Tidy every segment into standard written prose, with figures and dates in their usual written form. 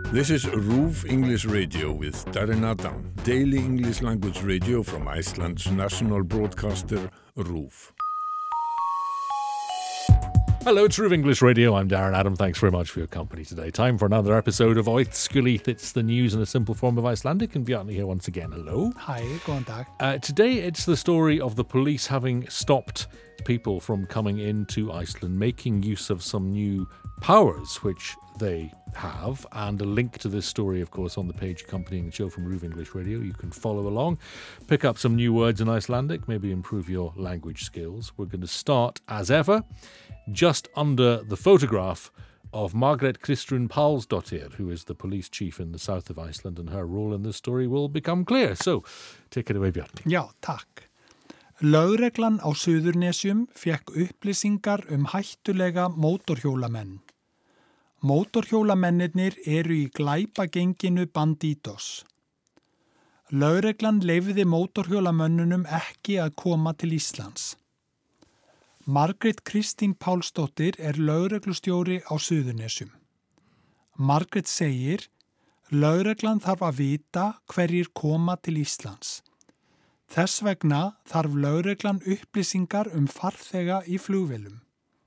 This is RÚV English Radio with Darren Adam, daily English language radio from Iceland's national broadcaster, RÚV. Hello, it's RÚV English Radio. I'm Darren Adam. Thanks very much for your company today. Time for another episode of Oitskulith. It's the news in a simple form of Icelandic. And Bjarni here once again. Hello. Hi, góðan dag. Today it's the story of the police having stopped people from coming into Iceland, making use of some new powers which they have, and a link to this story, of course, on the page accompanying the show from RÚV English Radio. You can follow along, pick up some new words in Icelandic, maybe improve your language skills. We're going to start, as ever, just under the photograph of Margrét Kristrún Pálsdóttir, who is the police chief in the south of Iceland, and her role in this story will become clear. So, take it away, Bjarni. Já, takk. Lögreglan á Suðurnesjum fékk upplýsingar hættulega mótorhjólamenn. Mótorhjólamennirnir eru í glæpagenginu Bandidos. Lögreglan leyfði mótorhjólamönnunum ekki að koma til Íslands. Margrét Kristín Pálsdóttir lögreglustjóri á Suðurnesjum. Margrét segir, lögreglan þarf að vita hverjir koma til Íslands. Þess vegna þarf lögreglan upplýsingar farþega í flugvélum.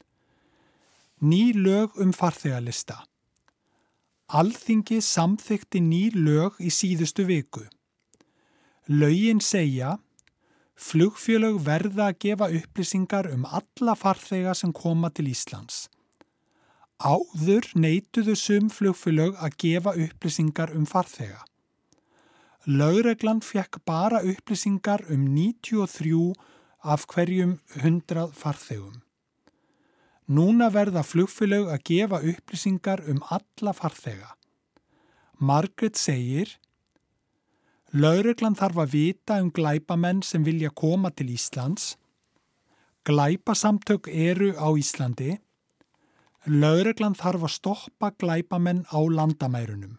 Ný lög farþegalista. Alþingi samþykkti ný lög í síðustu viku. Lögin segja, flugfélög verða að gefa upplýsingar alla farþega sem koma til Íslands. Áður neituðu sum flugfélög að gefa upplýsingar farþega. Lögreglan fékk bara upplýsingar 93 af hverjum 100 farþegum. Núna verða flugfélög að gefa upplýsingar alla farþega. Margrét segir, lögreglan þarf að vita glæpamenn sem vilja koma til Íslands. Glæpasamtök eru á Íslandi. Lögreglan þarf að stoppa glæpamenn á landamærunum.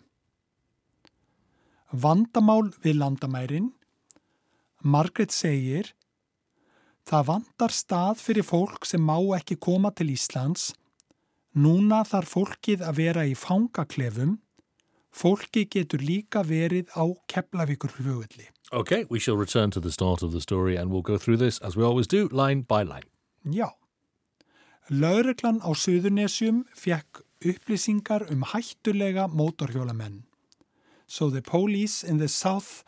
Vandamál við landamærin. Margrét segir, það vantar stað fyrir fólk sem má ekki koma til Íslands. Núna þarf fólkið að vera í fangaklefum. Fólki getur líka verið á Keflavíkurflugvelli. Okay, we shall return to the start of the story and we'll go through this, as we always do, line by line. Já. Lögreglan á Suðurnesjum fékk upplýsingar hættulega mótorhjólamenn. So the police in the south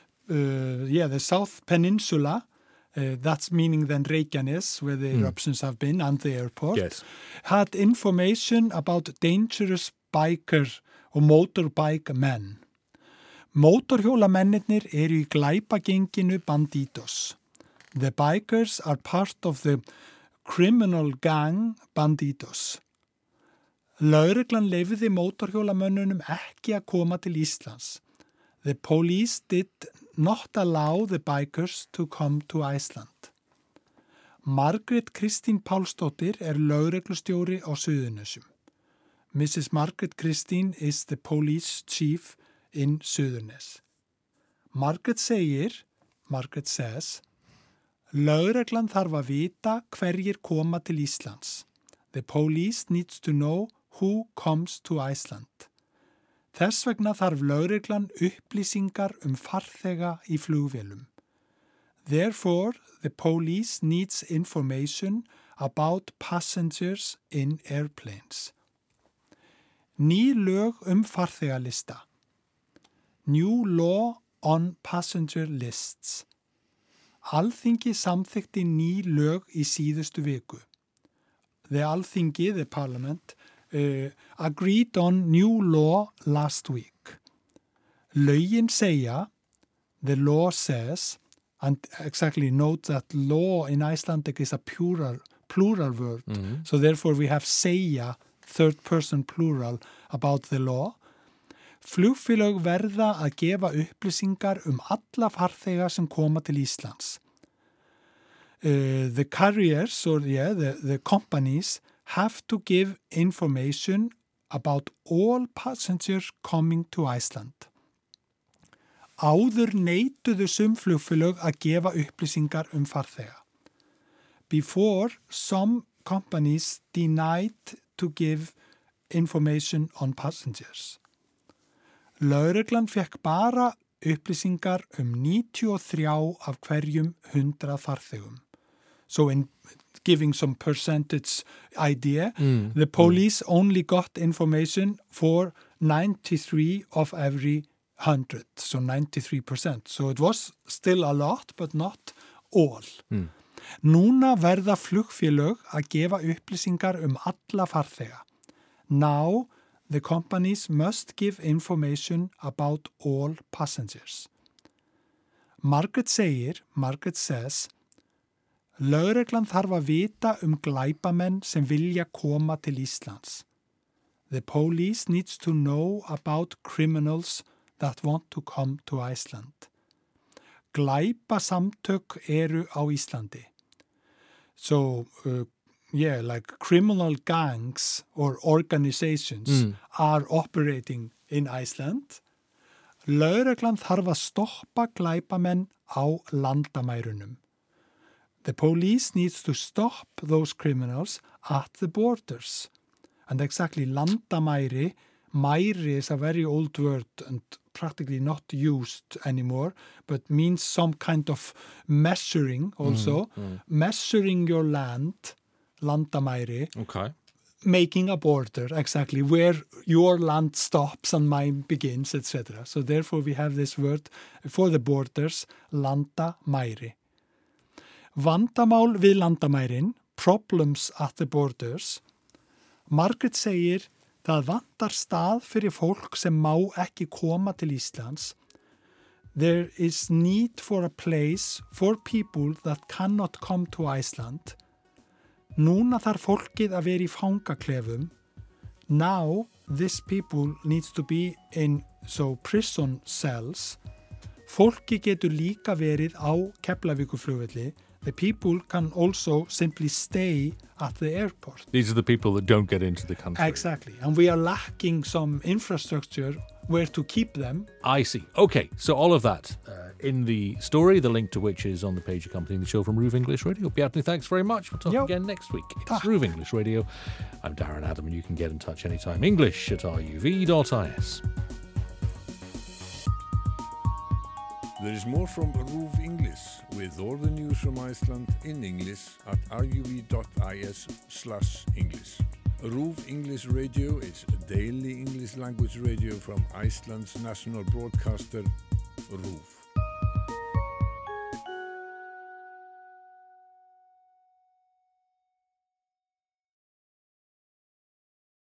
peninsula, that's meaning then Reykjanes, where the eruptions have been, and the airport, yes, had information about dangerous biker or motorbike men. Mótorhjólamennirnir eru í glæpagenginu Bandidos. The bikers are part of the criminal gang Bandidos. Lögreglan leyfði mótorhjólamönnunum ekki að koma til Íslands. The police did not allow the bikers to come to Iceland. Margrét Kristín Pálsdóttir lögreglustjóri á Suðurnesjum. Mrs. Margrét Kristín is the police chief in Suðurnes. Margrét says, lögreglan þarf að vita hverjir koma til Íslands. The police needs to know who comes to Iceland. Þess vegna þarf lögreglan upplýsingar farþega í flugvélum. Therefore, the police needs information about passengers in airplanes. Ný lög farþegalista. New law on passenger lists. Alþingi samþykkti ný lög í síðustu viku. The Alþingi, the parliament, agreed on new law last week. Lögin segja, the law says, and exactly note that law in Icelandic is a plural word. Mm-hmm. So therefore we have segja, third person plural, about the law. Flugfélög verða að gefa upplýsingar alla farþega sem koma til Íslands. The carriers, or the companies, have to give information about all passengers coming to Iceland. Áður neituðu sum flugfélög að gefa upplýsingar farþega. Before, some companies denied to give information on passengers. Lögreglan fekk bara upplýsingar 93 af hverjum 100 farþegum. So in giving some percentage idea, the police only got information for 93 of every 100, so 93%. So it was still a lot, but not all. Núna verða flugfélög að gefa upplýsingar alla farþega. Now, the companies must give information about all passengers. Margaret says, lögreglan þarf að vita glæpamenn sem vilja koma til Íslands. The police needs to know about criminals that want to come to Iceland. Glæpasamtök eru á Íslandi. So, like criminal gangs or organizations are operating in Iceland. Lögreglan þarf að stoppa glæpamenn á landamærunum. The police needs to stop those criminals at the borders. And exactly, landamæri, mæri is a very old word and practically not used anymore, but means some kind of measuring also. Measuring your land, landamæri. Okay. Making a border, exactly, where your land stops and mine begins, etc. So therefore we have this word for the borders, landamæri. Vandamál við landamærin, problems at the borders. Margaret segir, það vantar stað fyrir fólk sem má ekki koma til Íslands. There is need for a place for people that cannot come to Iceland. Núna þarf fólkið að vera í fangaklefum. Now, this people needs to be in prison cells. Fólki getur líka verið á Keflavíkurflugvelli. The people can also simply stay at the airport. These are the people that don't get into the country. Exactly. And we are lacking some infrastructure where to keep them. I see. Okay, so all of that in the story, the link to which is on the page accompanying the show from RÚV English Radio. Bjarni, thanks very much. We'll talk again next week. It's RÚV English Radio. I'm Darren Adam, and you can get in touch anytime. English@ruv.is. There is more from RÚV English with all the news from Iceland in English at ruv.is/English. RÚV English Radio is a daily English language radio from Iceland's national broadcaster, RÚV.